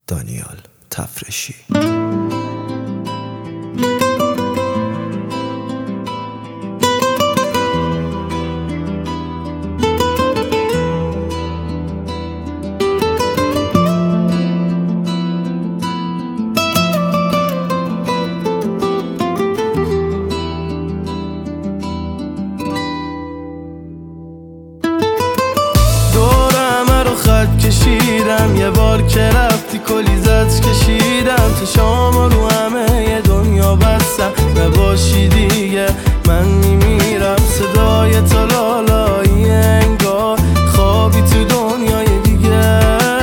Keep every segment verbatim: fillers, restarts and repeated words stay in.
دانیال تفرشی. کشیدم یه بار که رفتی کلیزت کشیدم تا شام رو همه دنیا بستم نباشی دیگه من میمیرم. صدای تو لالایی انگار خوابی تو دنیای دیگه.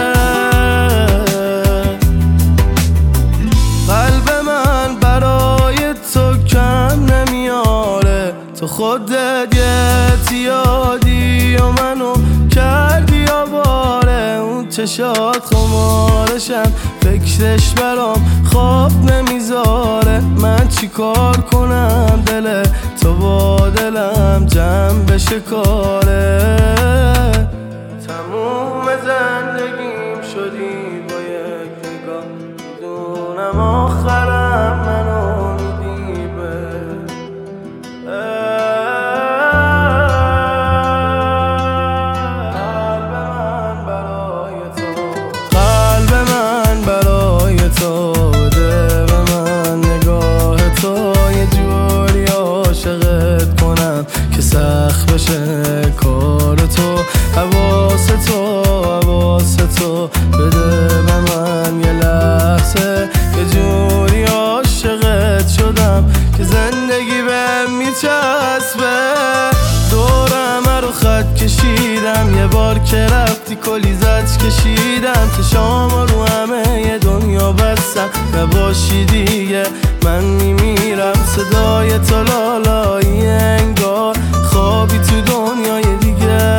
قلب من برای تو کم نمیاره، تو خودت یه اعتیادی و منو کردی آواره. اون چشات خمارشم فکرش برام خواب نمیذاره. من چی کار کنم دل تو با دلم جمع بشه کاره. تموم زندگیم شدی با یک نگاه، میدونم آخرم منو میدی به سخت بشه کار تو. حواس تو حواس تو بده به من یه لحظه، یه جوری عاشقت شدم که زندگی بهم میچسبه. دورم رو خط کشیدم یه بار که رفتی کلیزت کشیدم تا شام رو همه دنیا بستم نباشی دیگه من میمیرم. صدای تو لالایی انگار خوابی تو دنیای دیگه.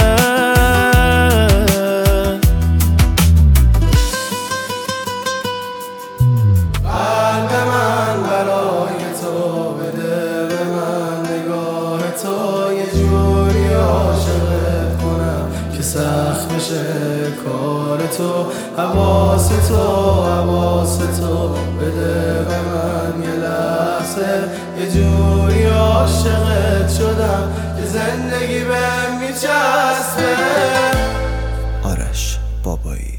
قلب من برای تو بده به من نگاه تو، یه جوری عاشقت کنم که سخت بشه کار تو. حواس تو حواس تو بده به من یه لحظه، یه جوری عاشقت شدم که زندگی بهم میچسبه. آرش بابایی.